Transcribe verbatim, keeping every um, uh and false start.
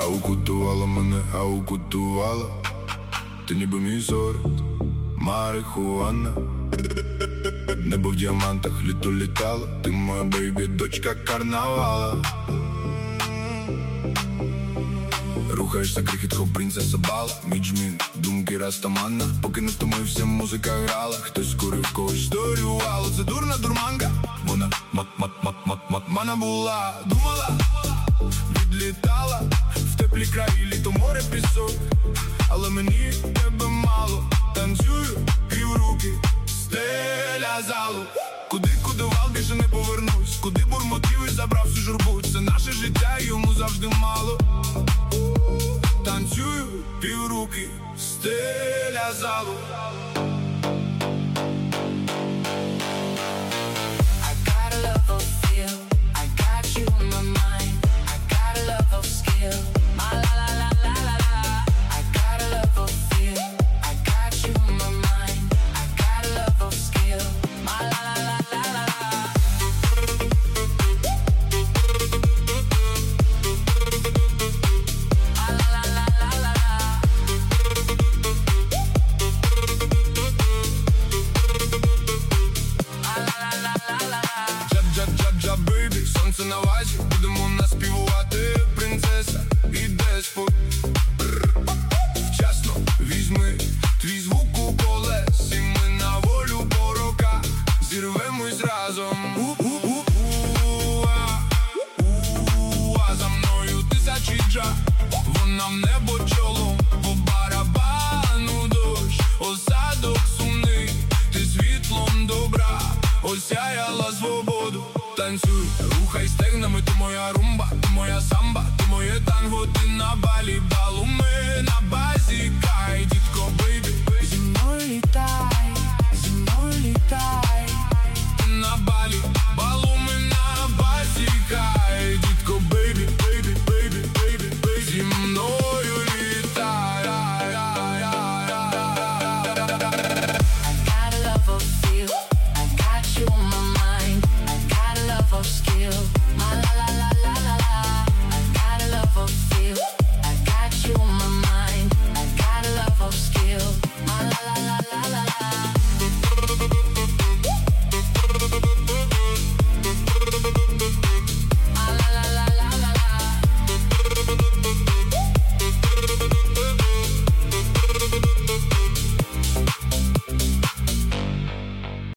А укутувала мене, а укутувала. Ти ніби мій сорт, марихуана. Небо в діамантах, літо літало. Ти моя бейбі, дочка карнавала. Рухаєшся крихіт-хоп, принцеса бала. Міджмін, думки растамана. Поки не втомився, музика грала. Хтось курив, когось сторювало. Це дурна дурманка. Вона мат-мат-мат-мат-мат-мана була. Думала, відлітала в теплі краї, літо, море, пісок. Але мені тебе мало. Танцюю, півруки, стеля залу. Куди кудував, більше не повернусь. Куди бурмотів і забрав всю журбу. Це наше життя, йому завжди мало. Танцюю, півруки, стеля залу. Джа-джа-джа-джа, бейбі, сонце на вазі. Будемо наспівувати, принцеса і деспот. Вчасно візьми твій звук у колес, і ми на волю по роках зірвемось разом. У-у-у-у-а, у-а, за мною тисячі джа. Вона в небо чолом, по барабану дощ. Осадок сумний, ти світлом добра осяяла свободу. Танцюй, рухай стегнами, ти моя румба, ти моя самба, ти моє танго, ти на балі балу. Ми на базі кай, дітко, бейбі. Зі мною літай, зі мною літай.